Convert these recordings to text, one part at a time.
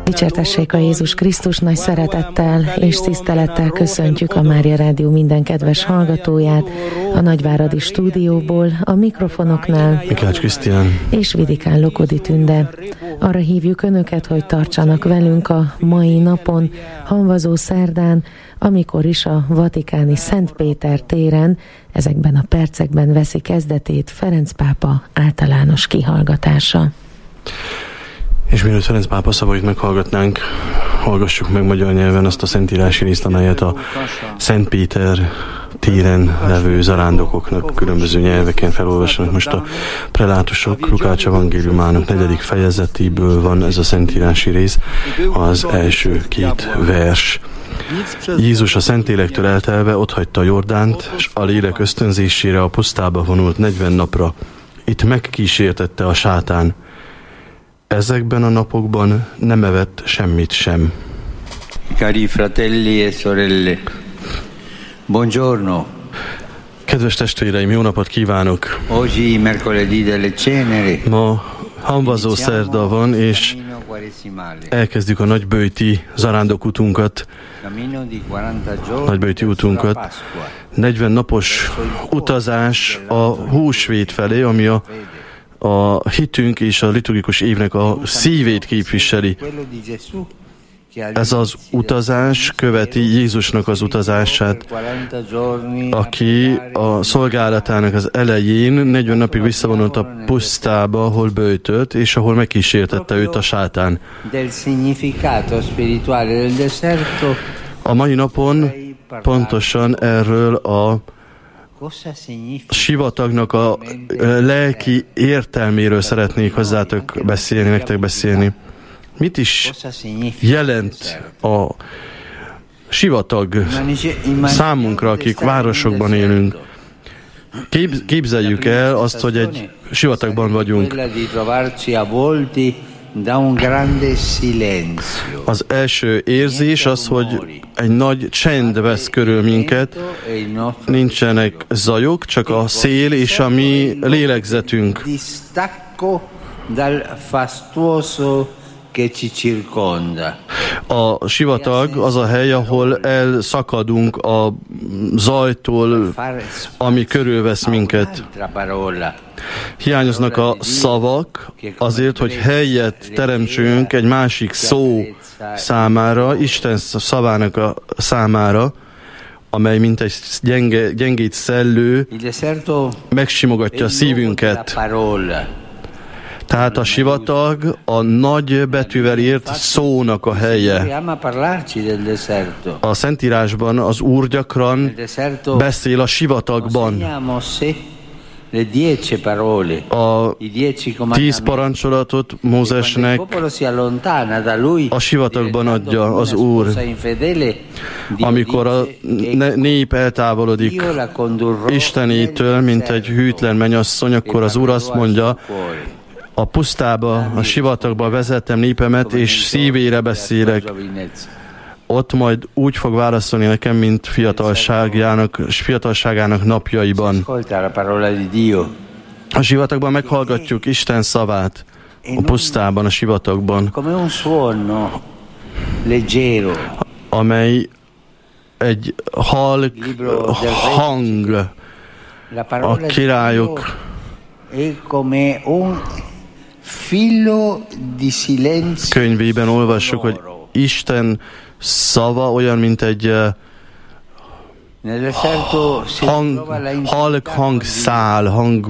Dicsértessék a Jézus Krisztus, nagy szeretettel és tisztelettel köszöntjük a Mária Rádió minden kedves hallgatóját a Nagyváradi stúdióból, a mikrofonoknál Mikács Krisztián és Vidikán Lokodi Tünde. Arra hívjuk Önöket, hogy tartsanak velünk a mai napon, hamvazó szerdán, amikor is a vatikáni Szent Péter téren ezekben a percekben veszi kezdetét Ferenc pápa általános kihallgatása. És mielőtt Ferenc pápa szavait meghallgatnánk, hallgassuk meg magyar nyelven azt a szentírási részt, amelyet a Szent Péter téren levő zarándokoknak különböző nyelveken felolvasnak. Most a prelátusok Lukács evangéliumának 4. fejezetéből van ez a szentírási rész, az első 2 vers. Jézus a Szentlélektől eltelve otthagyta a Jordánt, s a lélek ösztönzésére a pusztába vonult 40 napra. Itt megkísértette a sátán. Ezekben a napokban nem evett semmit sem. Cari fratelli e sorelle, buongiorno. Kedves testvéreim, jó napot kívánok! Oggi mercoledì delle ceneri. Ma hamvazó szerda van, és elkezdjük a nagyböjti zarándokutunkat, nagyböjti útunkat. 40 napos utazás a húsvét felé, ami a hitünk és a liturgikus évnek a szívét képviseli. Ez az utazás követi Jézusnak az utazását, aki a szolgálatának az elején 40 napig visszavonult a pusztába, ahol böjtölt, és ahol megkísértette őt a sátán. A mai napon pontosan erről a sivatagnak a lelki értelméről szeretnék hozzátok beszélni, nektek beszélni. Mit is jelent a sivatag számunkra, akik városokban élünk? Képzeljük el azt, hogy egy sivatagban vagyunk. Az első érzés az, hogy egy nagy csend vesz körül minket, nincsenek zajok, csak a szél és a mi lélegzetünk. A sivatag az a hely, ahol elszakadunk a zajtól, ami körülvesz minket. Hiányoznak a szavak azért, hogy helyet teremtsünk egy másik szó számára, Isten szavának a számára, amely mint egy gyengét szellő megsimogatja a szívünket. Tehát a sivatag a nagy betűvel írt szónak a helye. A Szentírásban az Úr gyakran beszél a sivatagban. A 10 parancsolatot Mózesnek a sivatagban adja az Úr. Amikor a nép eltávolodik Istenétől, mint egy hűtlen mennyasszony, akkor az Úr azt mondja, a pusztába, a sivatagba vezettem népemet, és szívére beszélek. Ott majd úgy fog válaszolni nekem, mint fiatalságának napjaiban. A sivatagban meghallgatjuk Isten szavát, a pusztában, a sivatagban, amely egy halk hang, a királyok könyvében olvassuk, hogy Isten szava olyan, mint egy hangszál.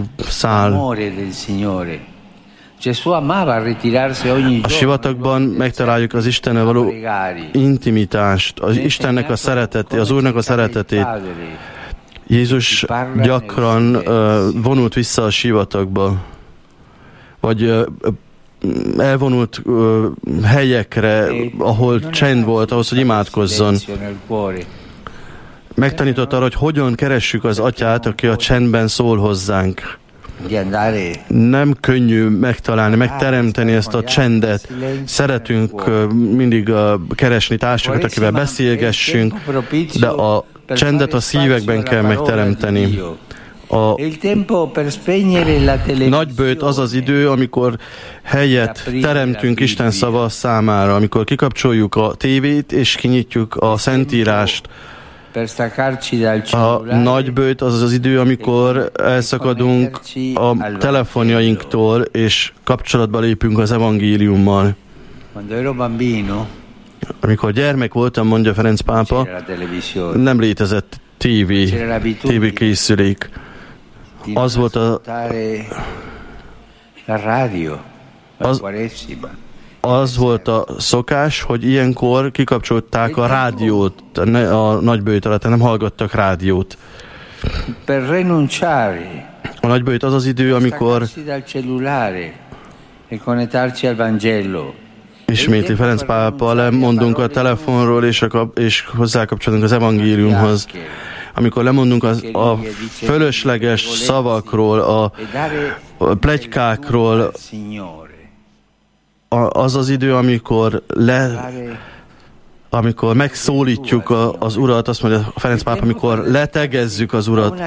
A sivatagban megtaláljuk az Istennel való intimitást, az Istennek a szeretetét, az Úrnak a szeretetét. Jézus gyakran vonult vissza a sivatagba, vagy elvonult helyekre, ahol csend volt, ahhoz, hogy imádkozzon. Megtanított arra, hogy hogyan keressük az Atyát, aki a csendben szól hozzánk. Nem könnyű megtalálni, megteremteni ezt a csendet. Szeretünk mindig keresni társakat, akivel beszélgessünk, de a csendet a szívekben kell megteremteni. A nagyböjt az az idő, amikor helyet teremtünk Isten szava számára, amikor kikapcsoljuk a tévét és kinyitjuk a Szentírást. A nagyböjt az az idő, amikor elszakadunk a telefonjainktól és kapcsolatba lépünk az evangéliummal. Amikor gyermek voltam, mondja Ferenc pápa, nem létezett TV készülék. Az volt a szokás, hogy ilyenkor kikapcsolták a rádiót, a nagyböjt alatt nem hallgattak rádiót. A nagyböjt az az idő, amikor ismétli Ferenc pápa, lemondunk a telefonról és hozzákapcsolunk az evangéliumhoz. Amikor lemondunk a fölösleges szavakról, a pletykákról, az az idő, amikor megszólítjuk az Urat, azt mondja Ferenc pápa, amikor letegezzük az Urat.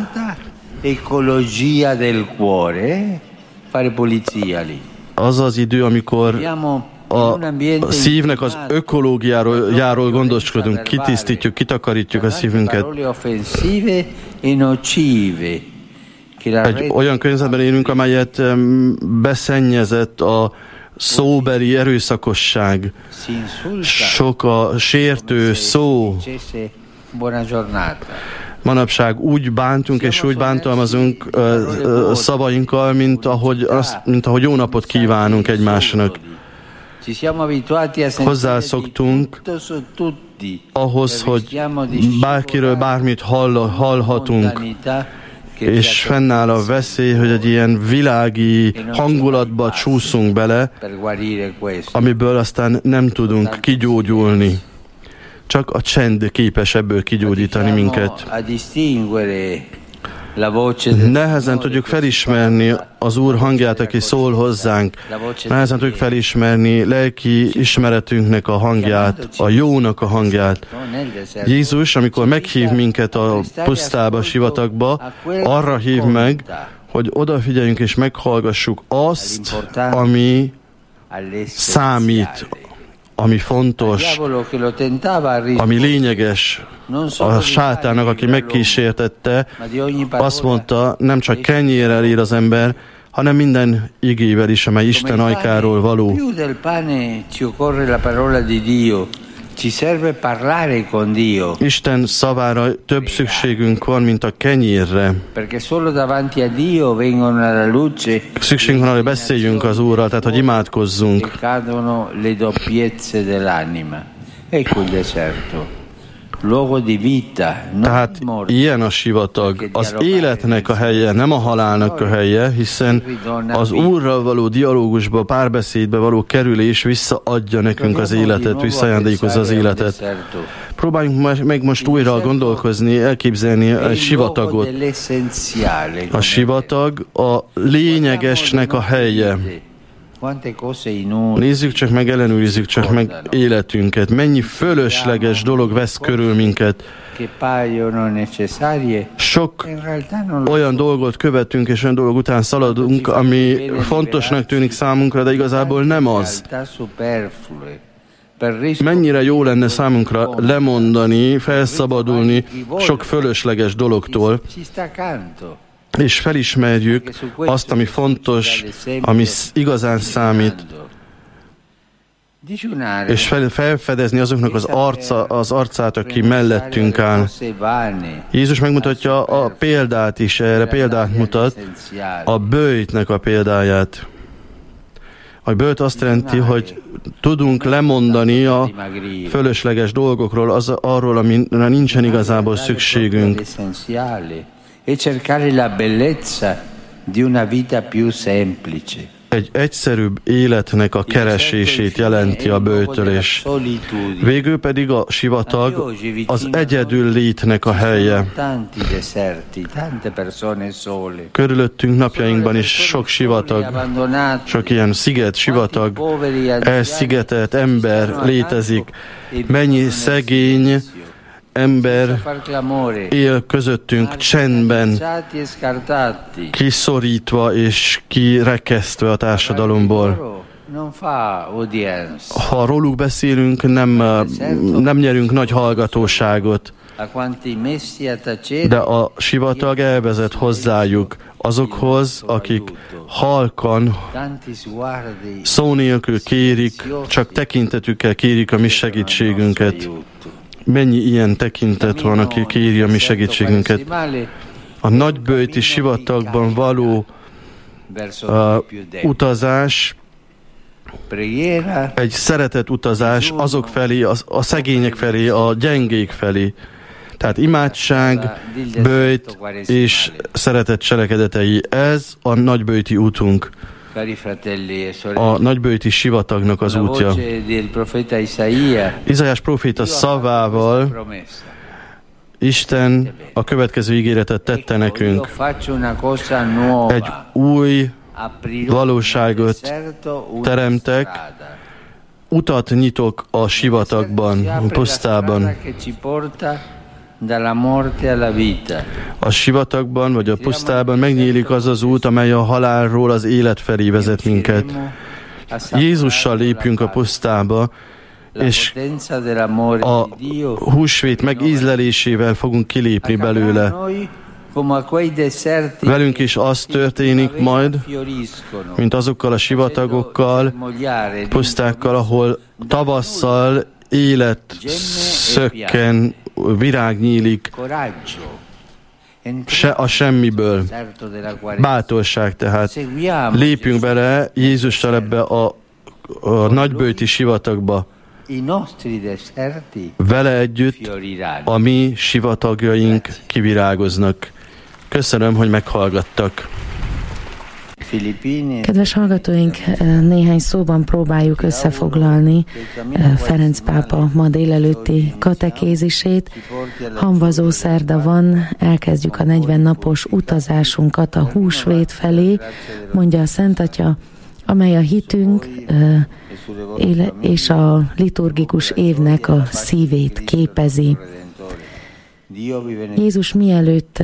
Az az idő, amikor a szívnek az ökológiáról gondoskodunk, kitisztítjuk, kitakarítjuk a szívünket. Egy olyan környezetben élünk, amelyet beszennyezett a szóbeli erőszakosság, sok a sértő szó. Manapság úgy bántunk és úgy bántalmazunk szavainkkal, mint ahogy jó napot kívánunk egymásnak. Hozzászoktunk ahhoz, hogy bárkiről bármit hallhatunk, és fennáll a veszély, hogy egy ilyen világi hangulatba csúszunk bele, amiből aztán nem tudunk kigyógyulni. Csak a csend képes ebből kigyógyítani minket. Nehezen tudjuk felismerni az Úr hangját, aki szól hozzánk. Nehezen tudjuk felismerni lelki ismeretünknek a hangját, a jónak a hangját. Jézus, amikor meghív minket a pusztába, sivatagba, arra hív meg, hogy odafigyeljünk és meghallgassuk azt, ami számít, ami fontos, ami lényeges. A sátának, aki megkísértette, azt mondta, nem csak kenyérrel él az ember, hanem minden igével is, amely Isten ajkáról való. Isten szavára több szükségünk van, mint a kenyérre. Szükségünk van, hogy beszéljünk az Úrral, tehát hogy imádkozzunk. Tehát ilyen a sivatag, az életnek a helye, nem a halálnak a helye, hiszen az Úrral való dialógusba, párbeszédbe való kerülés visszaadja nekünk az életet, visszaajándékozza az életet. Próbáljunk meg most újra gondolkozni, elképzelni a sivatagot. A sivatag a lényegesnek a helye. Nézzük csak meg, ellenőrizzük csak meg életünket. Mennyi fölösleges dolog vesz körül minket. Sok olyan dolgot követünk, és olyan dolog után szaladunk, ami fontosnak tűnik számunkra, de igazából nem az. Mennyire jó lenne számunkra lemondani, felszabadulni sok fölösleges dologtól, és felismerjük azt, ami fontos, ami igazán számít, és felfedezni azoknak az arcát, aki mellettünk áll. Jézus megmutatja a példát is, erre példát mutat, a böjtnek a példáját. A böjt azt jelenti, hogy tudunk lemondani a fölösleges dolgokról, arról, amire nincsen igazából szükségünk. Egy egyszerűbb életnek a keresését jelenti a böjtölés. Végül pedig a sivatag az egyedül létnek a helye. Körülöttünk napjainkban is sok sivatag, sok ilyen sivatag, elszigetelt ember létezik. Mennyi szegény, ember él közöttünk csendben, kiszorítva és kirekesztve a társadalomból. Ha róluk beszélünk, nem nyerünk nagy hallgatóságot, de a sivatag elvezet hozzájuk, azokhoz, akik halkan, szó nélkül kérik, csak tekintetükkel kérik a mi segítségünket. Mennyi ilyen tekintet van, aki kéri a mi segítségünket. A nagyböjti sivatagban való utazás egy szeretet utazás azok felé, a szegények felé, a gyengék felé. Tehát imádság, böjt és szeretet cselekedetei. Ez a nagyböjti útunk. A nagyböjti sivatagnak az útja. Izaiás próféta szavával Isten a következő ígéretet tette nekünk. Egy új valóságot teremtek, utat nyitok a sivatagban, a pusztában. A sivatagban vagy a pusztában megnyílik az az út, amely a halálról az élet felé vezet minket. Jézussal lépjünk a pusztába, és a húsvét megízlelésével fogunk kilépni belőle. Velünk is az történik majd, mint azokkal a sivatagokkal, pusztákkal, ahol tavasszal élet szökken, virág nyílik, a semmiből. Bátorság tehát. Lépjünk bele Jézussal ebbe a nagyböjti sivatagba. Vele együtt a mi sivatagjaink kivirágoznak. Köszönöm, hogy meghallgattak. Kedves hallgatóink, néhány szóban próbáljuk összefoglalni Ferenc pápa ma délelőtti katekézisét. Hamvazó szerda van, elkezdjük a 40 napos utazásunkat a húsvét felé, mondja a Szent Atya, amely a hitünk és a liturgikus évnek a szívét képezi. Jézus mielőtt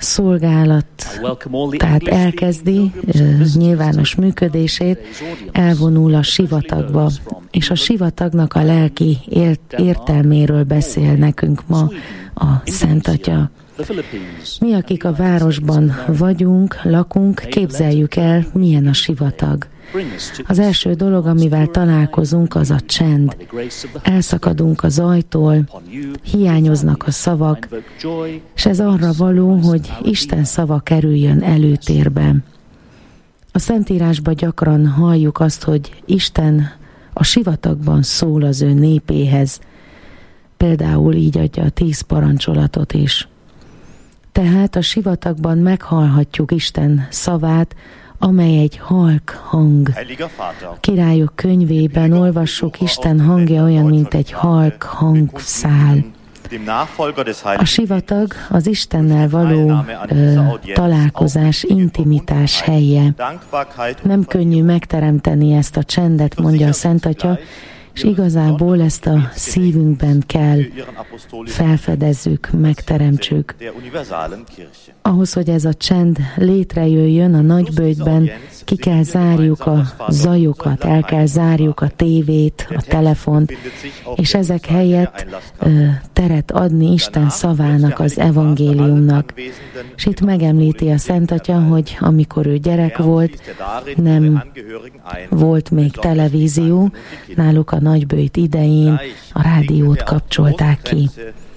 tehát elkezdi nyilvános működését, elvonul a sivatagba, és a sivatagnak a lelki értelméről beszél nekünk ma a Szent Atya. Mi, akik a városban vagyunk, lakunk, képzeljük el, milyen a sivatag. Az első dolog, amivel találkozunk, az a csend. Elszakadunk az zajtól, hiányoznak a szavak, és ez arra való, hogy Isten szava kerüljön előtérbe. A Szentírásban gyakran halljuk azt, hogy Isten a sivatagban szól az ő népéhez. Például így adja a 10 parancsolatot is. Tehát a sivatagban meghallhatjuk Isten szavát, amely egy halk hang. Királyok könyvében olvassuk, Isten hangja olyan, mint egy halk hangszál. A sivatag az Istennel való találkozás, intimitás helye. Nem könnyű megteremteni ezt a csendet, mondja a Szent Atya, és igazából ezt a szívünkben kell felfedezzük, megteremtsük. Ahhoz, hogy ez a csend létrejöjjön a nagyböjtben, ki kell zárjuk a zajokat, el kell zárjuk a tévét, a telefont, és ezek helyett teret adni Isten szavának, az evangéliumnak. És itt megemlíti a Szent Atya, hogy amikor ő gyerek volt, nem volt még televízió, náluk a nagyböjt idején a rádiót kapcsolták ki.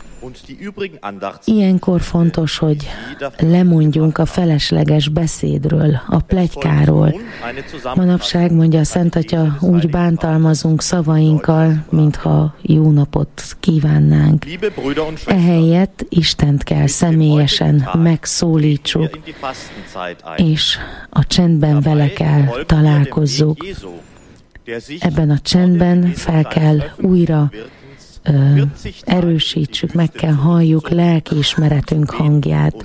Ilyenkor fontos, hogy lemondjunk a felesleges beszédről, a pletykáról. Manapság, mondja a Szent Atya, úgy bántalmazunk szavainkkal, mintha jó napot kívánnánk. Ehelyett Istent kell személyesen megszólítsuk, és a csendben vele kell találkozzuk. Ebben a csendben fel kell újra erősítsük, meg kell halljuk lelkiismeretünk hangját.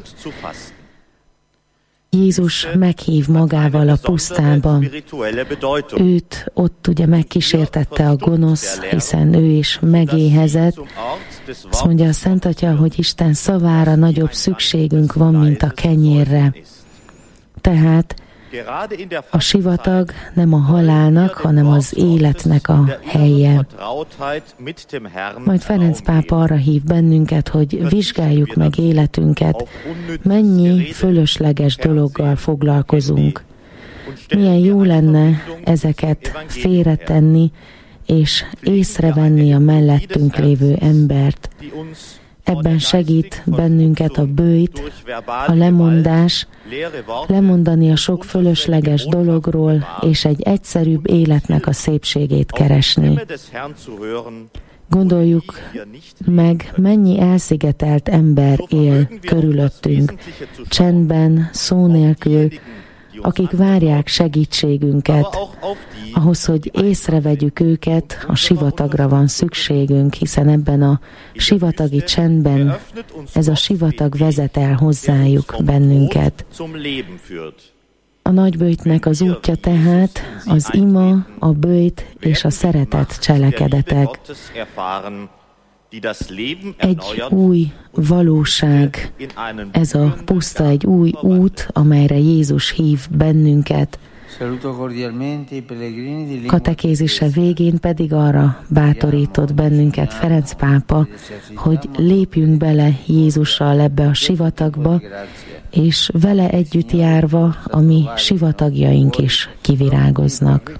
Jézus meghív magával a pusztába. Őt ott ugye megkísértette a gonosz, hiszen ő is megéhezett, Azt mondja a Szent Atya, hogy Isten szavára nagyobb szükségünk van, mint a kenyérre. Tehát a sivatag nem a halálnak, hanem az életnek a helye. Majd Ferenc pápa arra hív bennünket, hogy vizsgáljuk meg életünket, mennyi fölösleges dologgal foglalkozunk. Milyen jó lenne ezeket félretenni, és észrevenni a mellettünk lévő embert. Ebben segít bennünket a böjt, a lemondás, lemondani a sok fölösleges dologról, és egy egyszerűbb életnek a szépségét keresni. Gondoljuk meg, mennyi elszigetelt ember él körülöttünk, csendben, szó nélkül, akik várják segítségünket. Ahhoz, hogy észrevegyük őket, a sivatagra van szükségünk, hiszen ebben a sivatagi csendben ez a sivatag vezet el hozzájuk bennünket. A nagyböjtnek az útja tehát az ima, a böjt és a szeretet cselekedetek. Egy új valóság, ez a puszta, egy új út, amelyre Jézus hív bennünket. Katekézise végén pedig arra bátorított bennünket Ferenc pápa, hogy lépjünk bele Jézussal ebbe a sivatagba, és vele együtt járva a mi sivatagjaink is kivirágoznak.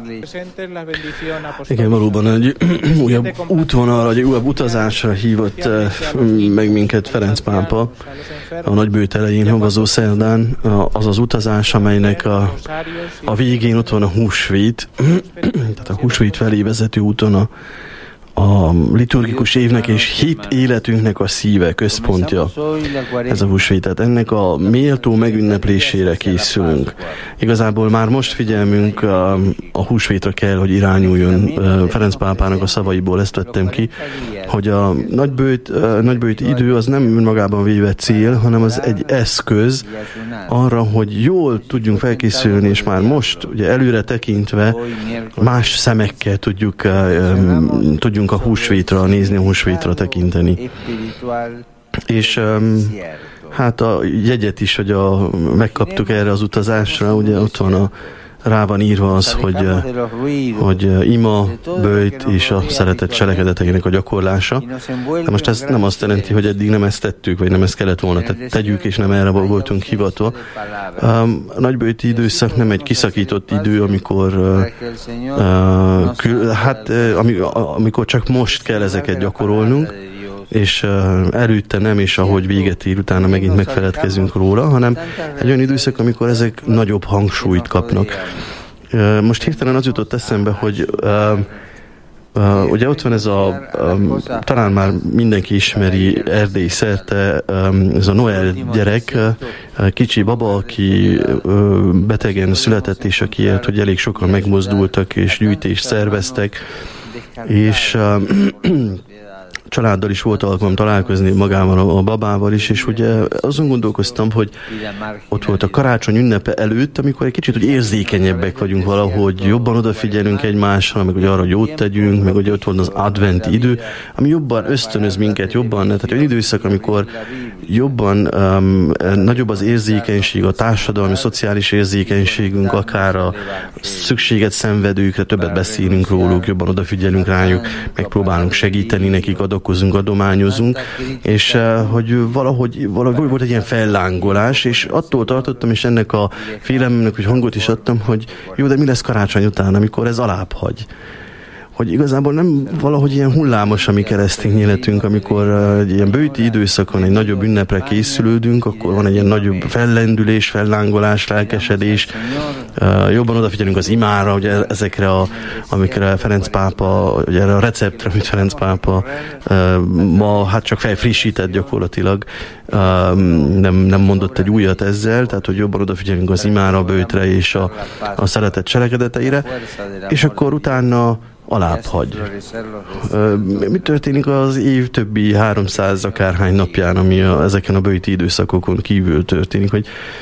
Igen, valóban egy újabb útvonalra, egy újabb utazásra hívott meg minket Ferenc pápa a nagyböjt elején, havazó szerdán. Az az utazás, amelynek a végén ott van a húsvét, tehát a húsvét felé vezető úton a liturgikus évnek és hit életünknek a szíve, központja ez a húsvét. Tehát ennek a méltó megünneplésére készülünk. Igazából már most figyelmünk a húsvétra kell, hogy irányuljon. Ferenc pápának a szavaiból ezt vettem ki, hogy a nagyböjt idő az nem önmagában véve cél, hanem az egy eszköz arra, hogy jól tudjunk felkészülni, és már most ugye előre tekintve más szemekkel tudjunk a húsvétra nézni, a húsvétra tekinteni. És hát a jegyet is, hogy megkaptuk erre az utazásra, ugye ott van rá van írva az, hogy ima, böjt és a szeretet cselekedeteinek a gyakorlása. De most ez nem azt jelenti, hogy eddig nem ezt tettük, vagy nem ezt kellett volna tegyük, és nem erre voltunk hivatva. A nagyböjti időszak nem egy kiszakított idő, amikor csak most kell ezeket gyakorolnunk, és előtte nem, és ahogy véget ér, utána megint megfeledkezünk róla, hanem egy olyan időszak, amikor ezek nagyobb hangsúlyt kapnak. Most hirtelen az jutott eszembe, hogy ugye ott van ez talán már mindenki ismeri Erdély szerte, ez a Noel gyerek, kicsi baba, aki betegen született, és akiért, hogy elég sokan megmozdultak, és gyűjtést szerveztek, és családdal is volt alkalmam találkozni magával a babával is, és ugye azon gondolkoztam, hogy ott volt a karácsony ünnepe előtt, amikor egy kicsit úgy érzékenyebbek vagyunk valahogy, jobban odafigyelünk egymásra, meg ugye arra, hogy jót tegyünk, meg ugye ott volt az adventi idő, ami jobban ösztönöz minket, tehát egy időszak, amikor jobban nagyobb az érzékenység, a társadalmi, szociális érzékenységünk, akár a szükséget szenvedőkre, többet beszélünk róluk, jobban odafigyelünk rájuk, megpróbálunk segíteni nekik, adakozunk, adományozunk, és hogy valahogy volt egy ilyen fellángolás, és attól tartottam, és ennek a félelemnek, hogy hangot is adtam, hogy jó, de mi lesz karácsony után, amikor ez alább hagy? Hogy igazából nem valahogy ilyen hullámos a mi keresztény életünk, amikor egy ilyen böjti időszakon egy nagyobb ünnepre készülődünk, akkor van egy ilyen nagyobb fellendülés, fellángolás, lelkesedés, jobban odafigyelünk az imára, ugye ezekre, amikre Ferenc pápa, ugye erre a receptre, amit Ferenc pápa ma hát csak felfrissített gyakorlatilag, nem mondott egy újat ezzel, tehát hogy jobban odafigyelünk az imára, a böjtre és a szeretet cselekedeteire, és akkor utána alább hagy. Mi történik az év többi 300 akárhány napján, ami ezeken a böjti időszakokon kívül történik, hogy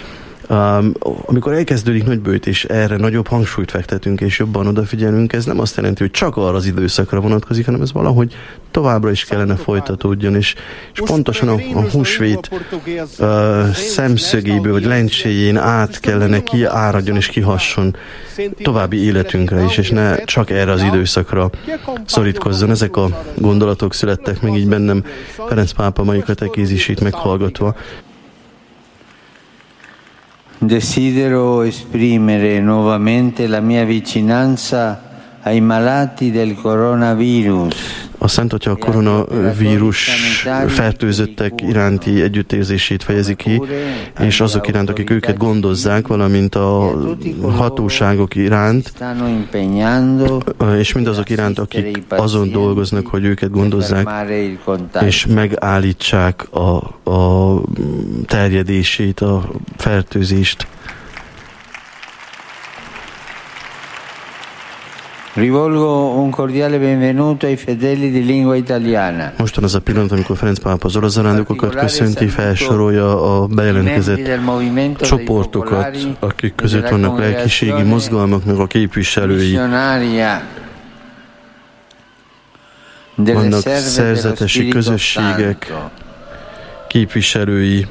Amikor elkezdődik nagybőjt, és erre nagyobb hangsúlyt fektetünk, és jobban odafigyelünk, ez nem azt jelenti, hogy csak arra az időszakra vonatkozik, hanem ez valahogy továbbra is kellene folytatódjon, és pontosan a húsvét szemszögéből, vagy lencséjén át kellene kiáradjon és kihasson további életünkre is, és ne csak erre az időszakra szorítkozzon. Ezek a gondolatok születtek meg így bennem Ferenc pápa mai katekézisét meghallgatva. Desidero esprimere nuovamente la mia vicinanza ai malati del coronavirus. A Szent Atya a koronavírus fertőzöttek iránti együttérzését fejezi ki, és azok iránt, akik őket gondozzák, valamint a hatóságok iránt, és mindazok iránt, akik azon dolgoznak, hogy őket gondozzák, és megállítsák a terjedését, a fertőzést. Rivolgo un cordiale benvenuto ai fedeli di lingua italiana. Mostan az a pillanat, amikor Ferenc pápa az orosz zarándokokat köszönti, felsorolja a bejelentkezett csoportokat, akik között vannak lelkiségi mozgalmaknak a képviselői, vannak szerzetesi közösségek képviselői,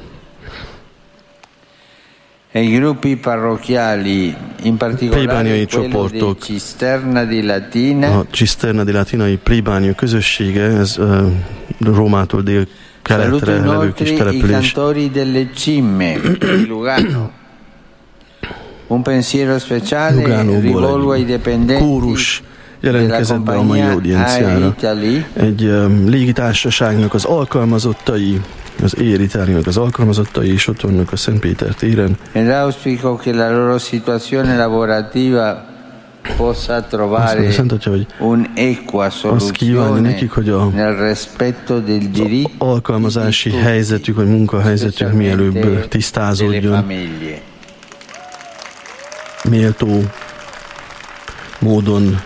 plébániai csoportok, a Cisterna di Latinai plébánia közössége, ez Rómától dél-keletre levő kis település. Lugánóból egy kórus jelentkezett be a mai audienciára. Egy légitársaságnak az alkalmazottai, az Air Italia-nak az alkalmazottai is ott vannak a Szent Péter téren. Szent Atya, hogy azt kívánja nekik, hogy az alkalmazási helyzetük, vagy munkahelyzetük mielőbb tisztázódjon, méltó módon.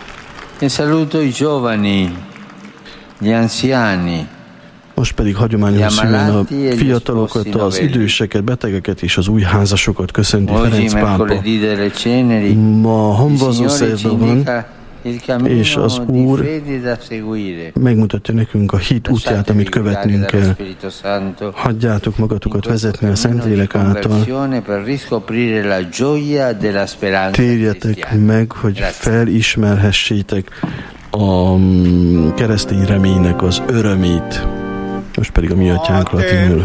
Most pedig hagyományosan a fiatalokat, az időseket, betegeket és az új házasokat köszönti Ferenc pápa. Ma hamvazó szerda van, és az Úr megmutatja nekünk a hit útját, amit követnünk kell. Hagyjátok magatokat vezetni a Szentlélek által. Térjetek meg, hogy felismerhessétek a keresztény reménynek az örömét. Most pedig a mi atyánk latinul.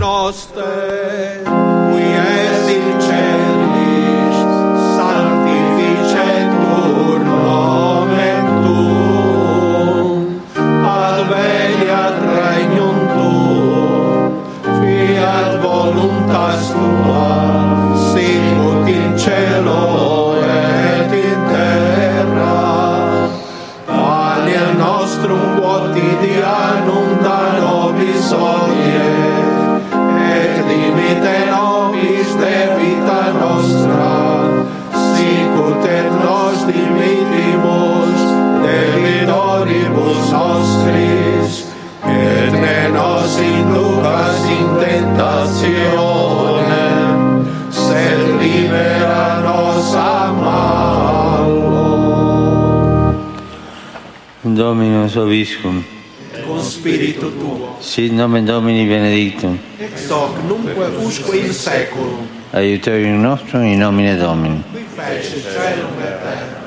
Dominus Obiscum. Con spiritu tuo. Sit nomen Domini benedictum. Ex hoc nunque usque in seculum. Aiuterium nostrum in nomine Domini. Qui fece caelum et terra.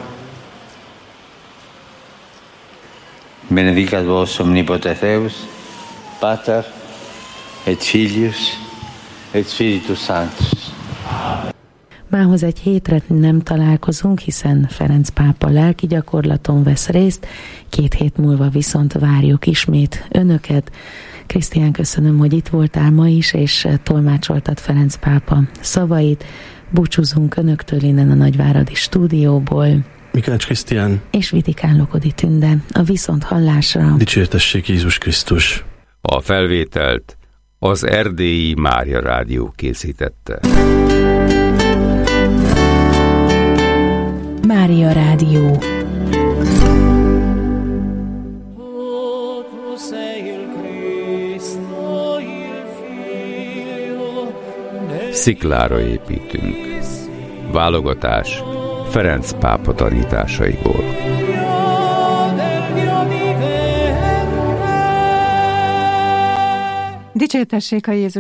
Benedicat vos omnipotens Deus, Pater et Filius et Spiritus Sanctus. Mához egy hétre nem találkozunk, hiszen Ferenc pápa lelki gyakorlaton vesz részt, 2 hét múlva viszont várjuk ismét önöket. Krisztián, köszönöm, hogy itt voltál ma is, és tolmácsoltad Ferenc pápa szavait. Búcsúzunk önöktől innen a Nagyváradi stúdióból. Mikács Krisztián és Vitikán Lokodi Tünde. A viszonthallásra. Dicsértessék Jézus Krisztus. A felvételt az Erdélyi Mária Rádió készítette. Mária Rádió. sziklára építünk. Válogatás Ferenc pápa tanításaiból. Dicsértessék a Jézus